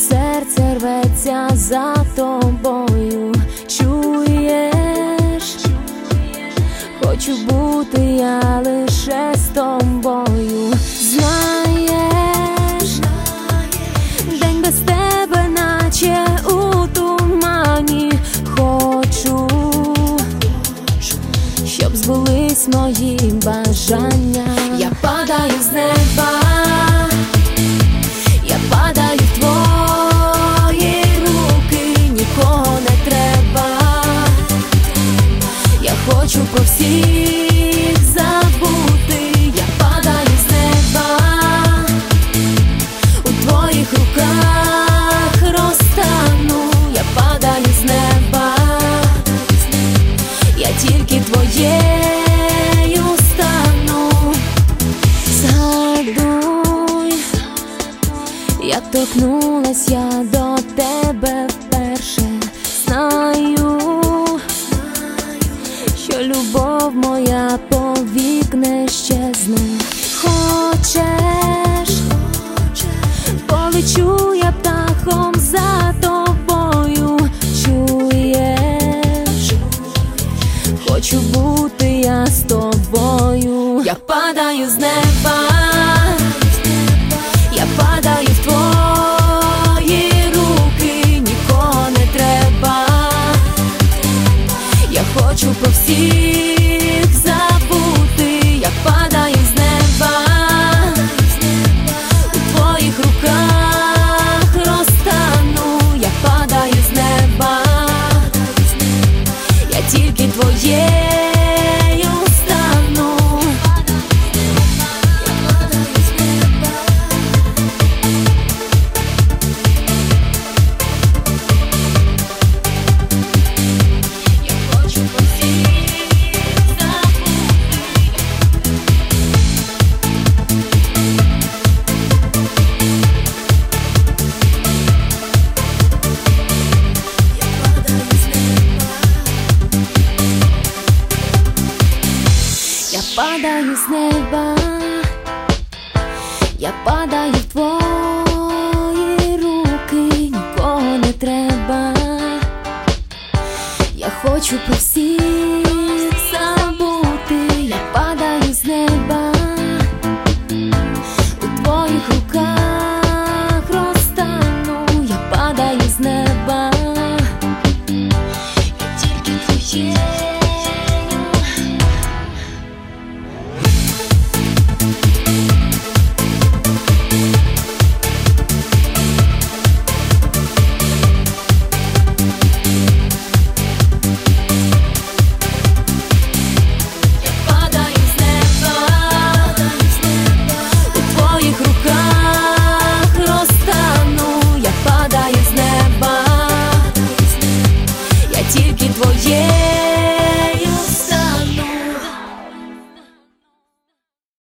серце рветься за тобою, чуєш? Хочу бути я лише з тобою. Знаєш, день без тебе наче у тумані. Хочу, щоб збулись мої бажання. Я падаю з неба, я падаю в твої руки, нікого не треба. Я хочу про всіх забути. Я падаю з неба, у твоїх руках розтану. Я падаю з неба, я тільки твоєю стану. Згадуй, як торкнулась я до тебе вперше. Знаю, що любов моя повік не щезне. Хочеш, полечу я птахом за тобою, чуєш? Хочу бути я з тобою. Я падаю з неба, я падаю в твої руки, нікого не треба. Я хочу про всіх забути. Я падаю з неба, у твоїх руках розтану. Я падаю з неба, я тільки твоєю стану. Я падаю з неба, я падаю в твої руки, нікого не треба. Я хочу по всій